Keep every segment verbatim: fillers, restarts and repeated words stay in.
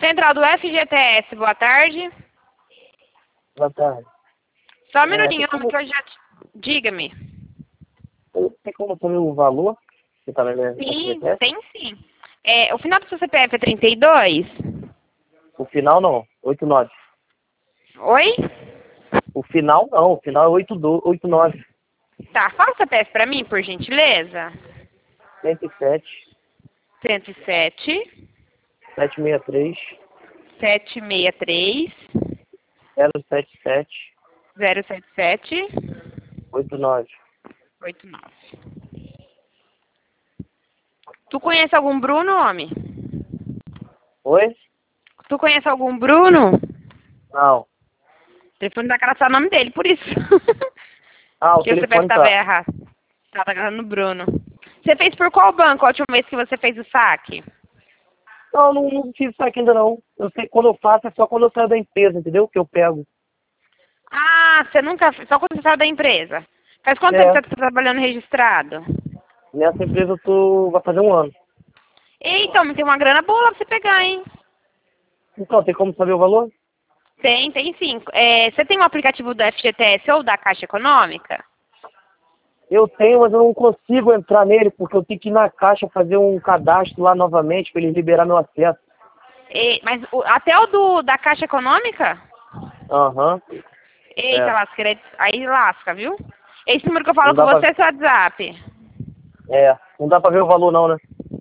Central do F G T S, boa tarde. Boa tarde. Só um É, minutinho, tem homem, como, que eu já... te- Diga-me. tem como saber o valor que tá na minha Sim, F G T S? tem sim. É, o final do seu C P F é trinta e dois? O final não, oito nove. Oi? O final não, o final é oito nove. Tá, fala o C P F pra mim, por gentileza. cento e sete, cento e sete, setecentos e sessenta e três, setecentos e sessenta e três, zero sete sete, zero sete sete, oito nove. oito nove. Tu conhece algum Bruno, homem? Oi? Tu conhece algum Bruno? Não. O telefone tá cadastrar o nome dele, por isso. Ah, o Porque o C P F telefone tava tá. errado. Tá, tá agarrando no Bruno. Você fez por qual banco a última vez que você fez o saque? Não, não, não fiz isso aqui ainda não. Eu sei que quando eu faço é só quando eu saio da empresa, entendeu? Que eu pego. Ah, você nunca fez, só quando você saiu da empresa. Faz quanto tempo É, você tá trabalhando registrado? nessa empresa eu tô. Vai fazer um ano. Eita, mas tem uma grana boa lá pra você pegar, hein? Então, tem como saber o valor? Tem, tem sim. É, você tem um aplicativo do F G T S ou da Caixa Econômica? Eu tenho, mas eu não consigo entrar nele porque eu tenho que ir na caixa fazer um cadastro lá novamente para eles liberar meu acesso. E- mas o- até o do, da Caixa Econômica? Aham. Eita, É. lasca, aí lasca, viu? Esse número que eu falo Não com dá pra. você é seu WhatsApp. É. Não dá pra ver o valor não, né?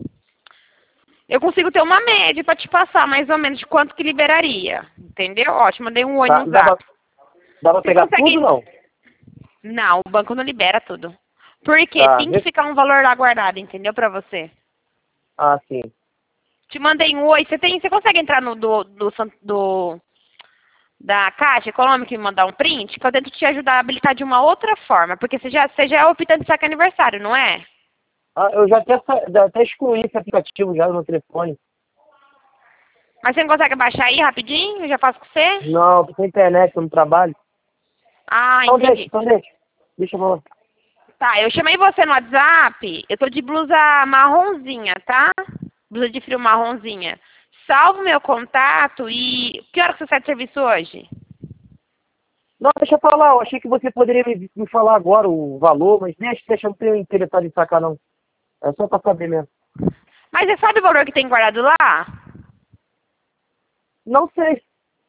Eu consigo ter uma média pra te passar, mais ou menos, de quanto que liberaria. Entendeu? Ótimo, mandei um oi Tá, no dá pra, zap. dá pra Você pegar tudo consegue... não? Não, o banco não libera tudo. Por quê? Tá. Tem que vê- ficar um valor lá guardado, entendeu? Pra você. Ah, sim. Te mandei um oi. Você tem, você consegue entrar no do, do, san- do- da Caixa Econômica e me mandar um print? Que eu tento te ajudar a habilitar de uma outra forma. Porque você já, você já é optante de saque aniversário, não é? Ah, eu já até, sa- já até excluí esse aplicativo já no meu telefone. Mas você não consegue baixar aí rapidinho? Eu já faço com você? Não, tô sem internet, eu não trabalho. Ah, Então deixa, entendi. então deixa. Deixa eu falar. Tá, eu chamei você no WhatsApp. Eu tô de blusa marronzinha, tá? Blusa de frio marronzinha. Salva o meu contato e... Que hora que você sai de serviço hoje? Não, deixa eu falar, eu achei que você poderia me, me falar agora o valor, mas deixa, deixa, eu não tenho interessado em sacar não. É só pra saber mesmo. Mas você sabe o valor que tem guardado lá? Não sei.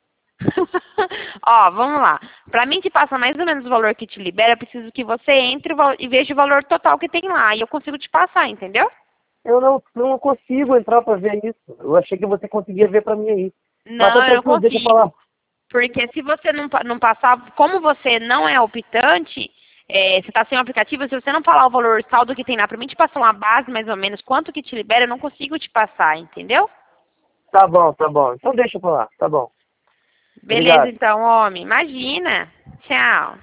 Ó, vamos lá. Pra mim te passar mais ou menos o valor que te libera, eu preciso que você entre o val- e veja o valor total que tem lá. E eu consigo te passar, entendeu? Eu não, não consigo entrar pra ver isso. Eu achei que você conseguia ver pra mim aí. Mas tá Não, eu não tranquilo, deixa eu falar. consigo. Porque se você não, pa- não passar, como você não é optante, é, você está sem o aplicativo, se você não falar o valor saldo que tem lá, pra mim te passar uma base mais ou menos, quanto que te libera, eu não consigo te passar, entendeu? Tá bom, tá bom. Então deixa eu falar. Tá bom. Beleza, Obrigado. então, homem. Imagina. Tchau.